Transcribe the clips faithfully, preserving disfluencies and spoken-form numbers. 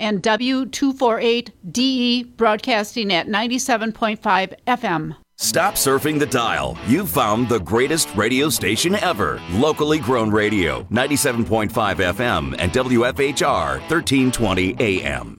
and W two forty-eight D E broadcasting at ninety-seven point five F M. Stop surfing the dial. You've found the greatest radio station ever. Locally grown radio, ninety-seven point five F M and W F H R, thirteen twenty A M.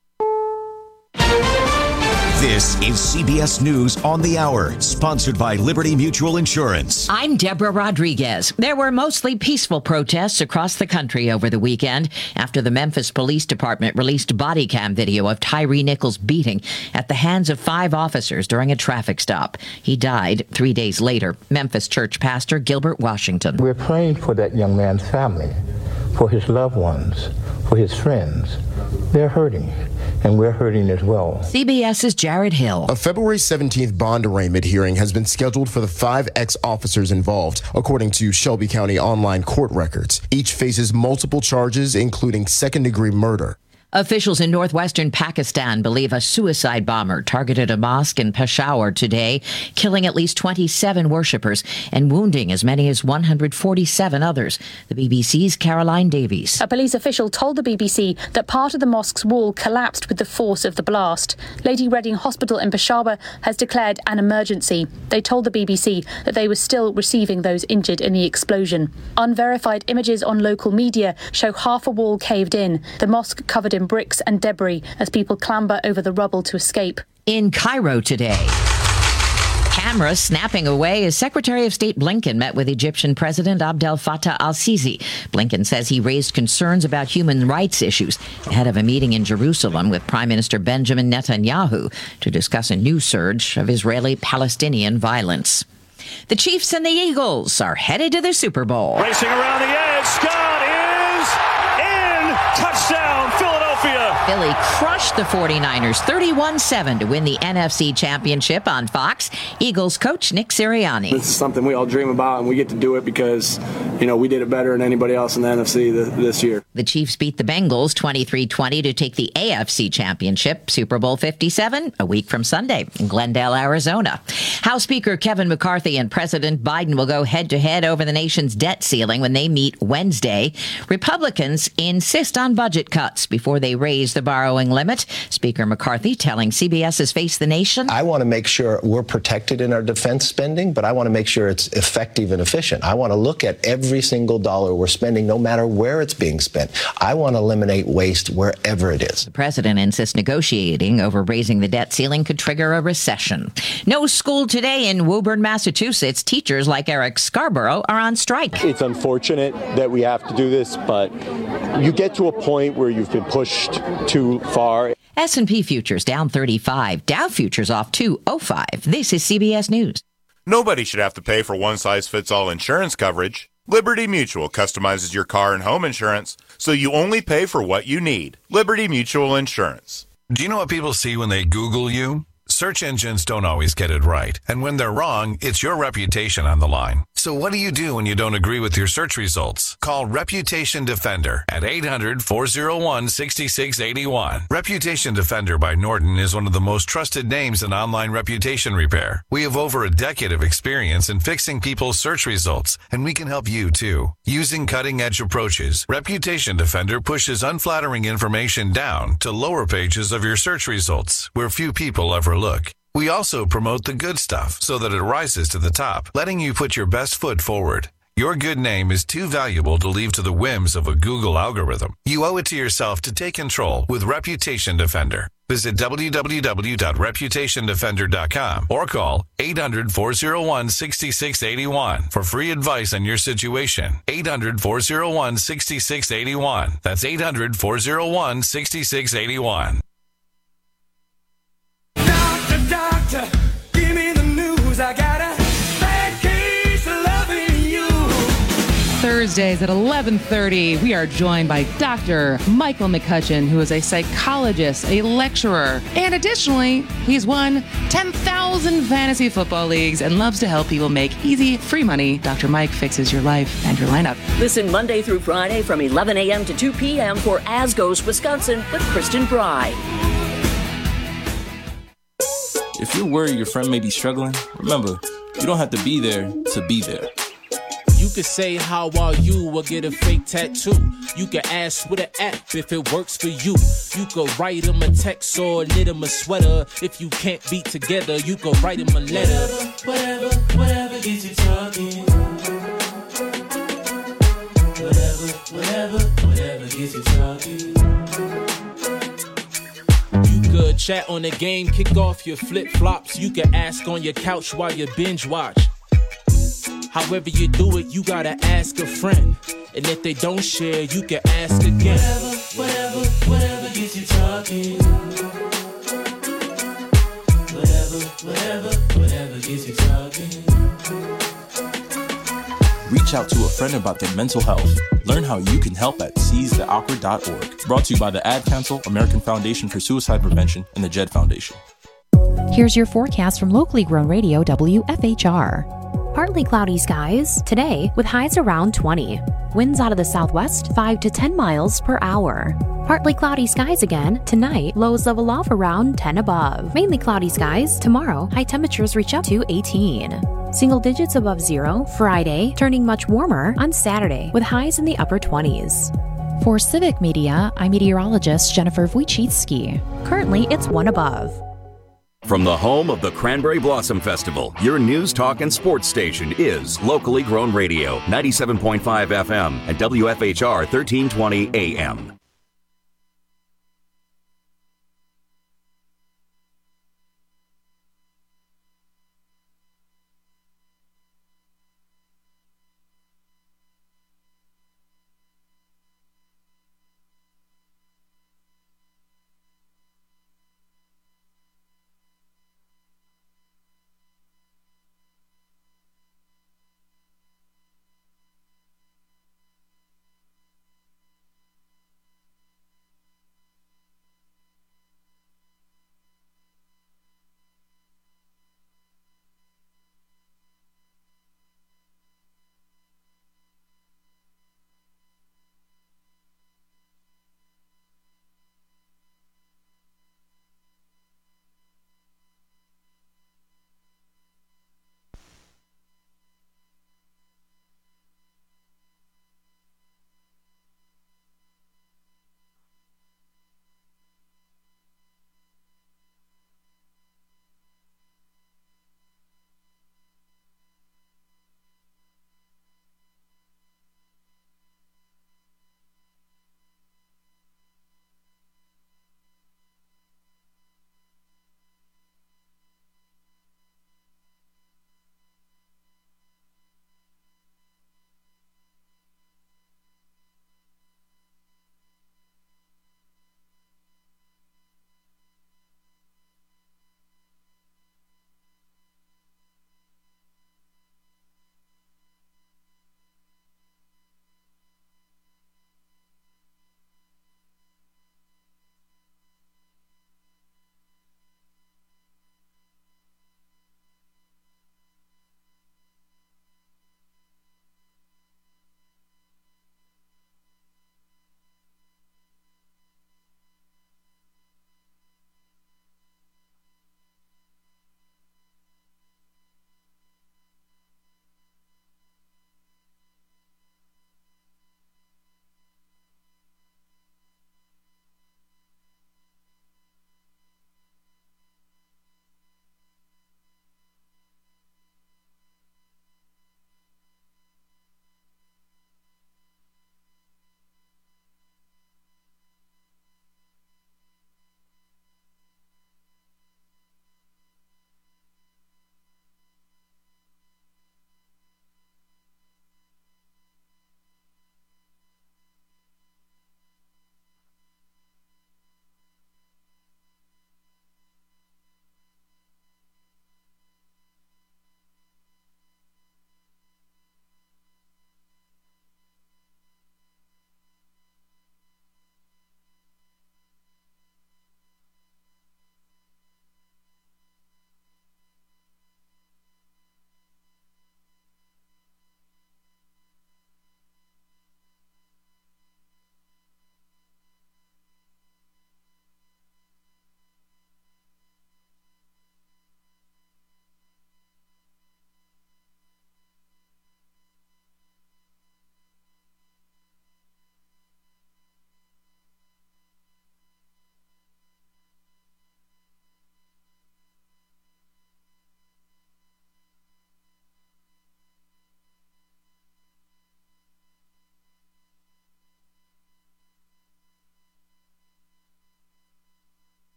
This is C B S News on the Hour, sponsored by Liberty Mutual Insurance. I'm Deborah Rodriguez. There were mostly peaceful protests across the country over the weekend after the Memphis Police Department released body cam video of Tyree Nichols' beating at the hands of five officers during a traffic stop. He died three days later. Memphis church pastor Gilbert Washington. We're praying for that young man's family, for his loved ones, for his friends. They're hurting, and we're hurting as well. CBS's Jared Hill. A February seventeenth bond arraignment hearing has been scheduled for the five ex-officers involved, according to Shelby County online court records. Each faces multiple charges, including second-degree murder. Officials in northwestern Pakistan believe a suicide bomber targeted a mosque in Peshawar today, killing at least twenty-seven worshippers and wounding as many as one hundred forty-seven others. The B B C's Caroline Davies. A police official told the B B C that part of the mosque's wall collapsed with the force of the blast. Lady Reading Hospital in Peshawar has declared an emergency. They told the B B C that they were still receiving those injured in the explosion. Unverified images on local media show half a wall caved in, the mosque covered in bricks and debris as people clamber over the rubble to escape. In Cairo today, cameras snapping away as Secretary of State Blinken met with Egyptian President Abdel Fattah al-Sisi. Blinken says he raised concerns about human rights issues ahead of a meeting in Jerusalem with Prime Minister Benjamin Netanyahu to discuss a new surge of Israeli-Palestinian violence. The Chiefs and the Eagles are headed to the Super Bowl. Racing around the edge, Scott is in! Touchdown, Philadelphia! Philly crushed the forty-niners thirty-one seven to win the N F C Championship on Fox. Eagles coach Nick Sirianni. This is something we all dream about, and we get to do it because, you know, we did it better than anybody else in the N F C th- this year. The Chiefs beat the Bengals twenty-three twenty to take the A F C Championship. Super Bowl fifty-seven, a week from Sunday in Glendale, Arizona. House Speaker Kevin McCarthy and President Biden will go head-to-head over the nation's debt ceiling when they meet Wednesday. Republicans insist on budget cuts before they raise the borrowing limit. Speaker McCarthy telling CBS's Face the Nation. I want to make sure we're protected in our defense spending, but I want to make sure it's effective and efficient. I want to look at every single dollar we're spending, no matter where it's being spent. I want to eliminate waste wherever it is. The president insists negotiating over raising the debt ceiling could trigger a recession. No school today in Woburn, Massachusetts. Teachers like Eric Scarborough are on strike. It's unfortunate that we have to do this, but you get to a point where you've been pushed too far. S and P futures down thirty-five. Dow futures off two oh five. This is C B S News. Nobody should have to pay for one-size-fits-all insurance coverage. Liberty Mutual customizes your car and home insurance, so you only pay for what you need. Liberty Mutual Insurance. Do you know what people see when they Google you? Search engines don't always get it right. And when they're wrong, it's your reputation on the line. So what do you do when you don't agree with your search results? Call Reputation Defender at eight hundred, four oh one, six six eight one. Reputation Defender by Norton is one of the most trusted names in online reputation repair. We have over a decade of experience in fixing people's search results, and we can help you too. Using cutting-edge approaches, Reputation Defender pushes unflattering information down to lower pages of your search results, where few people ever look. We also promote the good stuff so that it rises to the top, letting you put your best foot forward. Your good name is too valuable to leave to the whims of a Google algorithm. You owe it to yourself to take control with Reputation Defender. Visit w w w dot reputation defender dot com or call eight hundred, four oh one, six six eight one for free advice on your situation. eight hundred, four oh one, six six eight one. That's eight hundred, four oh one, six six eight one. Doctor, give me the news. I got a bad case of loving you. Thursdays at eleven thirty, we are joined by Doctor Michael McCutcheon, who is a psychologist, a lecturer, and additionally, he's won ten thousand fantasy football leagues and loves to help people make easy, free money. Doctor Mike fixes your life and your lineup. Listen Monday through Friday from eleven a.m. to two p.m. for As Goes Wisconsin with Kristen Bry. If you're worried your friend may be struggling, remember, you don't have to be there to be there. You You could say how are you or get a fake tattoo. You can ask with an app if it works for you. You could write him a text or knit him a sweater. If you can't be together, you could write him a letter. Whatever, whatever, whatever gets you talking. Whatever, whatever, whatever gets you talking. You could chat on the game, kick off your flip-flops. You can ask on your couch while you binge watch. However you do it, you gotta ask a friend. And if they don't share, you can ask again. Whatever, whatever, whatever gets you talking. Whatever, whatever, whatever gets you talking. Reach out to a friend about their mental health. Learn how you can help at seize the awkward dot org. Brought to you by the Ad Council, American Foundation for Suicide Prevention, and the Jed Foundation. Here's your forecast from locally grown radio W F H R. Partly cloudy skies today with highs around twenty. Winds out of the southwest five to ten miles per hour. Partly cloudy skies again tonight, lows level off around ten above. Mainly cloudy skies tomorrow, high temperatures reach up to eighteen. Single digits above zero Friday, turning much warmer on Saturday with highs in the upper twenties. For Civic Media, I'm meteorologist Jennifer Wojcicki. Currently, it's one above. From the home of the Cranberry Blossom Festival, your news, talk, and sports station is locally grown radio, ninety-seven point five F M and W F H R thirteen twenty A M.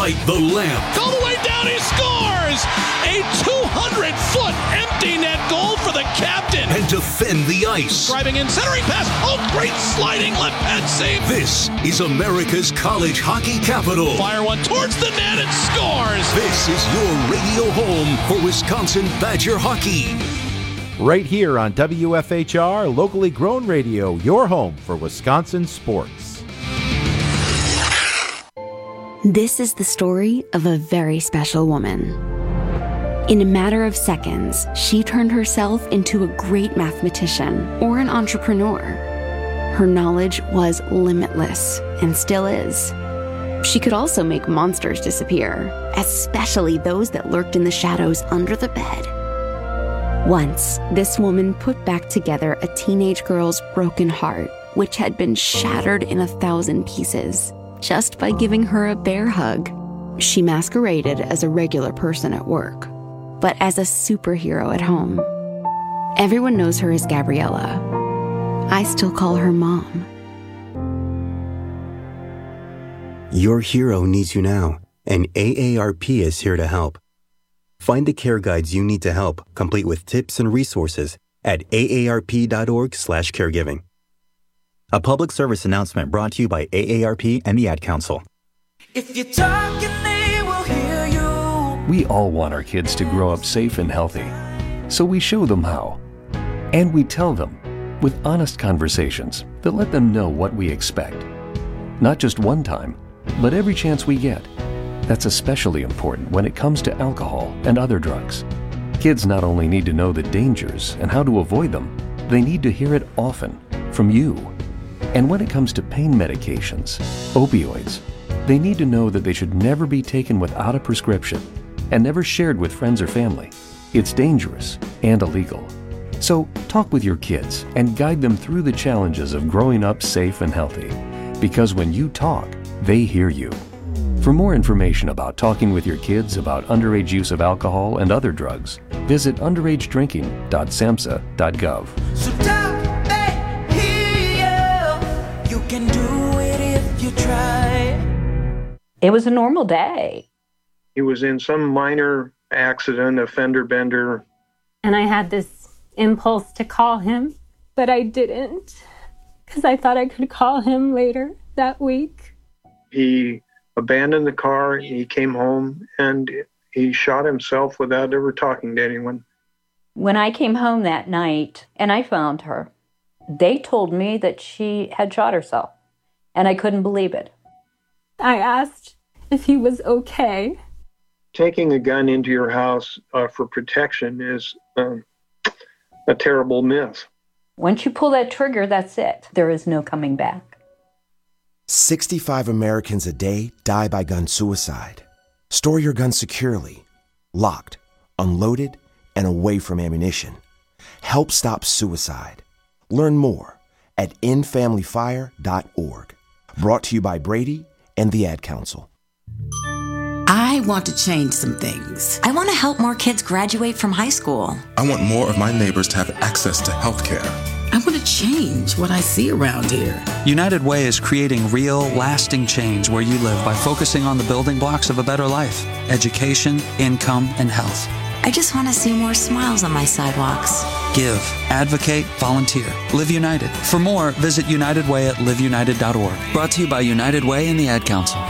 light the lamp. All the way down, he scores! A two hundred foot empty net goal for the captain. And defend the ice. Driving in, centering pass. Oh, great sliding left pad save. This is America's college hockey capital. Fire one towards the net and scores. This is your radio home for Wisconsin Badger hockey. Right here on W F H R, locally grown radio, your home for Wisconsin sports. This is the story of a very special woman. In a matter of seconds, she turned herself into a great mathematician or an entrepreneur. Her knowledge was limitless and still is. She could also make monsters disappear, especially those that lurked in the shadows under the bed. Once, this woman put back together a teenage girl's broken heart, which had been shattered in a thousand pieces, just by giving her a bear hug. She masqueraded as a regular person at work, but as a superhero at home. Everyone knows her as Gabriella. I still call her Mom. Your hero needs you now, and A A R P is here to help. Find the care guides you need to help, complete with tips and resources at A A R P dot org slash caregiving. A public service announcement brought to you by A A R P and the Ad Council. If you're talking, they will hear you. We all want our kids to grow up safe and healthy, so we show them how. And we tell them with honest conversations that let them know what we expect. Not just one time, but every chance we get. That's especially important when it comes to alcohol and other drugs. Kids not only need to know the dangers and how to avoid them, they need to hear it often from you. And when it comes to pain medications, opioids, they need to know that they should never be taken without a prescription and never shared with friends or family. It's dangerous and illegal. So talk with your kids and guide them through the challenges of growing up safe and healthy. Because when you talk, they hear you. For more information about talking with your kids about underage use of alcohol and other drugs, visit underage drinking dot samhsa dot gov. So don't they hear you? You can do it if you try. It was a normal day. He was in some minor accident, a fender bender. And I had this impulse to call him, but I didn't, because I thought I could call him later that week. He abandoned the car, he came home, and he shot himself without ever talking to anyone. When I came home that night and I found her, they told me that she had shot herself, and I couldn't believe it. I asked if he was okay. Taking a gun into your house uh, for protection is um, a terrible myth. Once you pull that trigger, that's it. There is no coming back. sixty-five Americans a day die by gun suicide. Store your gun securely, locked, unloaded, and away from ammunition. Help stop suicide. Learn more at end family fire dot org. Brought to you by Brady and the Ad Council. I want to change some things. I want to help more kids graduate from high school. I want more of my neighbors to have access to health care. I want to change what I see around here. United Way is creating real, lasting change where you live by focusing on the building blocks of a better life: education, income, and health. I just want to see more smiles on my sidewalks. Give, advocate, volunteer. Live United. For more, visit United Way at live united dot org. Brought to you by United Way and the Ad Council.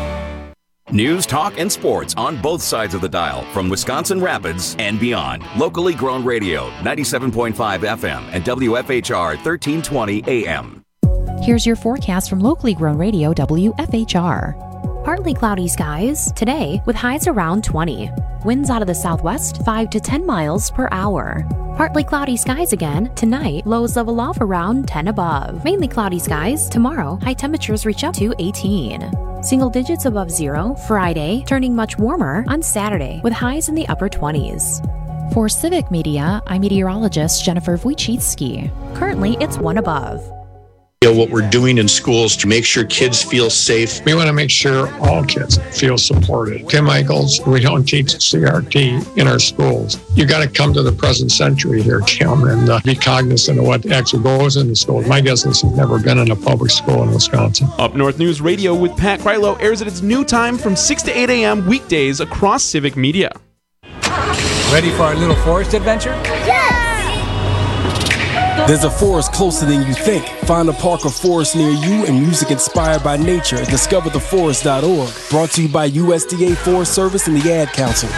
News, talk, and sports on both sides of the dial from Wisconsin Rapids and beyond. Locally grown radio, ninety-seven point five F M and W F H R thirteen twenty A M. Here's your forecast from locally grown radio W F H R. Partly cloudy skies today with highs around twenty. Winds out of the southwest five to ten miles per hour. Partly cloudy skies again tonight, lows level off around ten above. Mainly cloudy skies tomorrow, high temperatures reach up to eighteen. Single digits above zero Friday, turning much warmer on Saturday with highs in the upper twenties. For Civic Media, I'm meteorologist Jennifer Wojcicki. Currently, it's one above. What we're doing in schools to make sure kids feel safe. We want to make sure all kids feel supported. Kim Michaels, we don't teach C R T in our schools. You got to come to the present century here, Kim, and uh, be cognizant of what actually goes in the schools. My guess is he's never been in a public school in Wisconsin. Up North News Radio with Pat Krylo airs at its new time from six to eight a.m. weekdays across Civic Media. Ready for our little forest adventure? Yes! There's a forest closer than you think. Find a park or forest near you and music inspired by nature at discover the forest dot org. Brought to you by U S D A Forest Service and the Ad Council.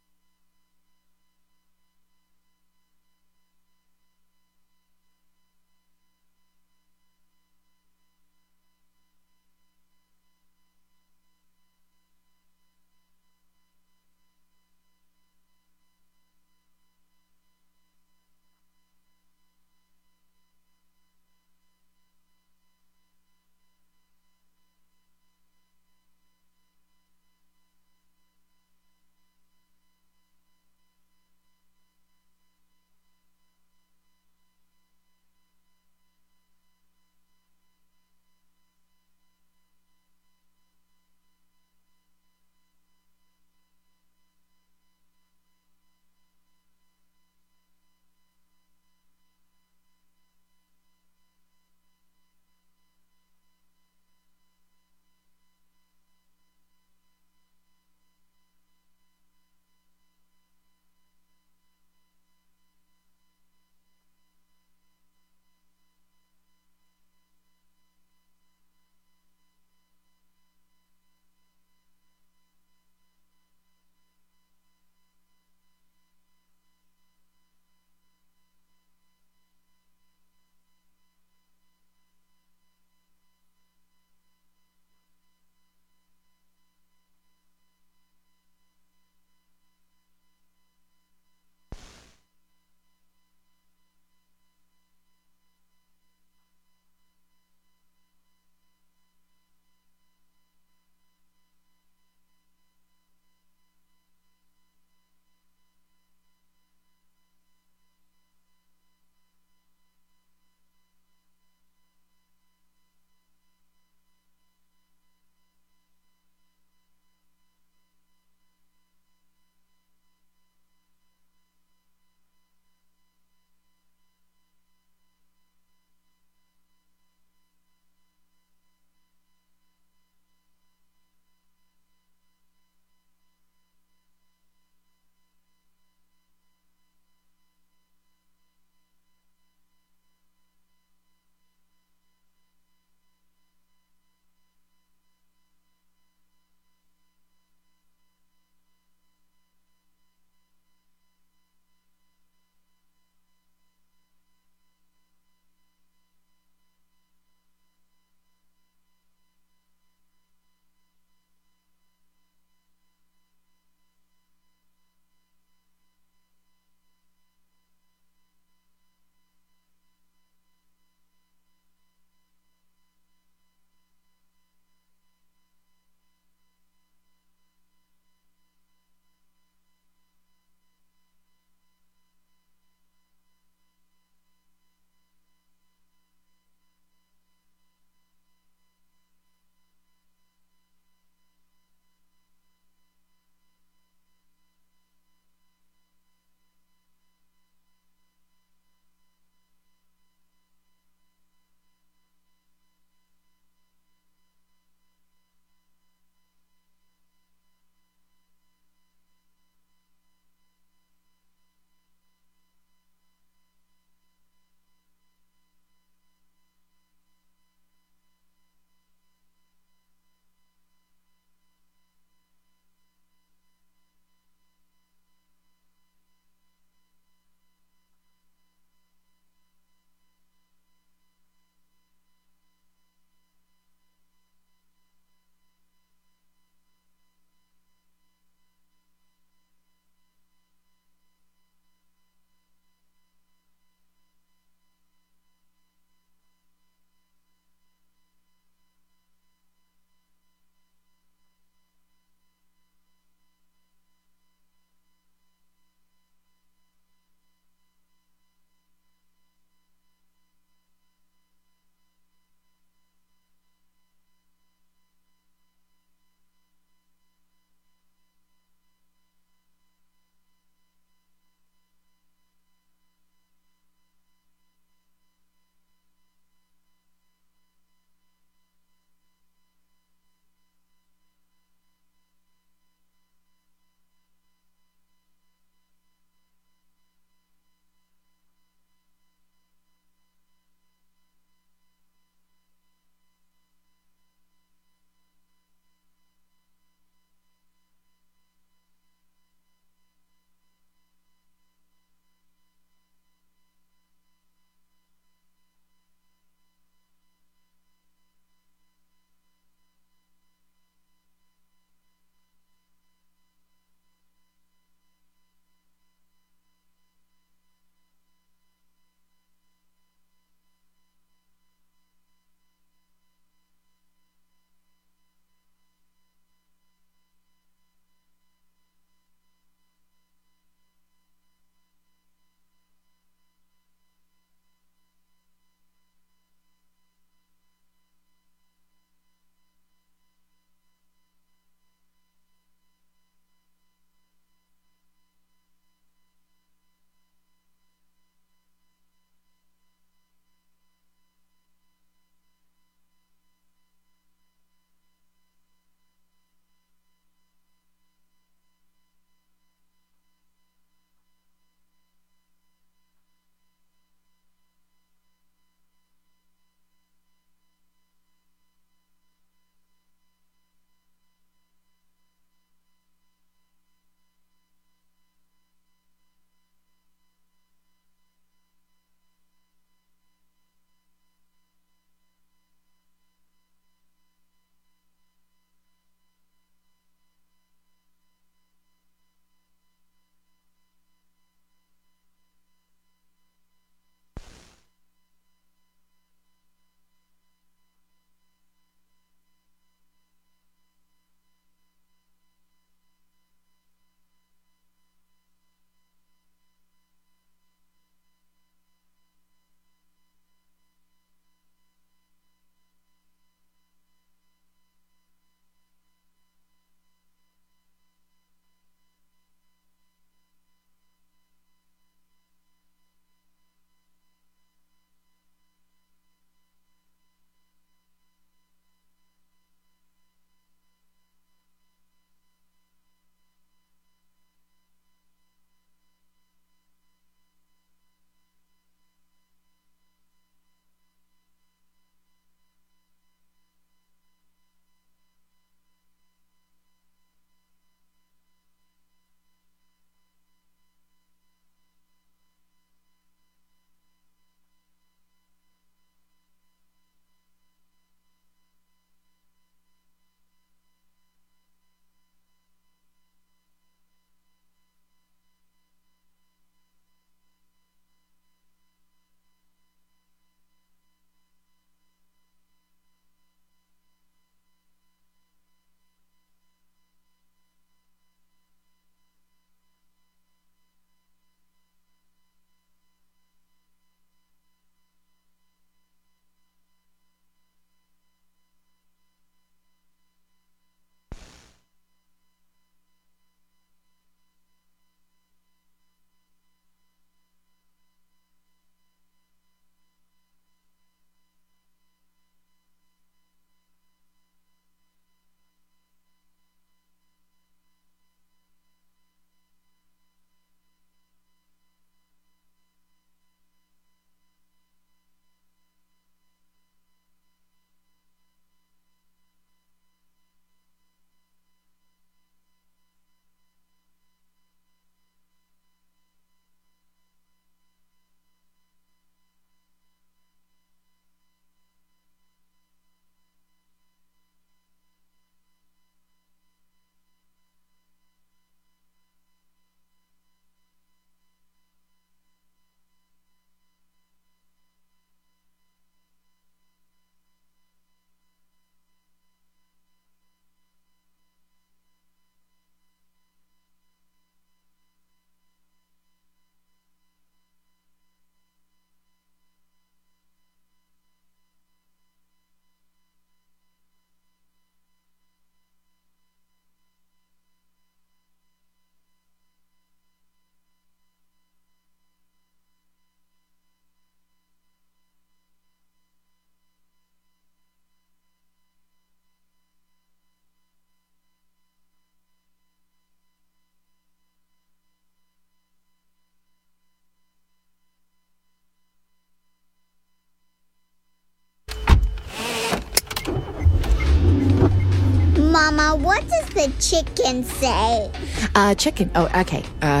Mama, what does the chicken say? Uh, chicken. Oh, okay. Uh.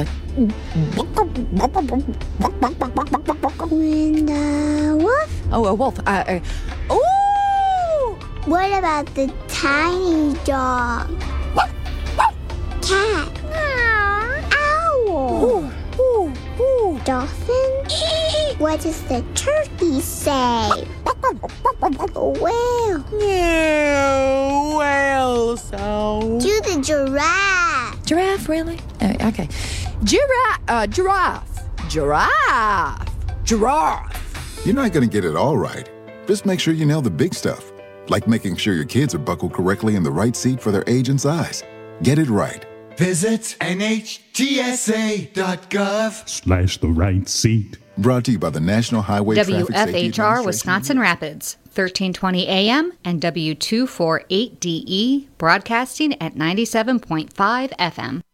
And uh, wolf? Oh, a wolf. Uh. uh ooh! What about the tiny dog? Cat? Owl? Ooh, ooh, ooh. Dolphin? What does the turkey say? Whale? Yeah, whale sound. Do the giraffe. Giraffe, really? Uh, okay. Giraffe. Uh, giraffe. Giraffe. Giraffe. You're not going to get it all right. Just make sure you nail the big stuff, like making sure your kids are buckled correctly in the right seat for their age and size. Get it right. Visit N H T S A dot gov slash the right seat. Brought to you by the National Highway Traffic Safety W F H R Administration. Wisconsin Rapids, thirteen twenty A M and W two forty-eight D E, broadcasting at ninety-seven point five F M.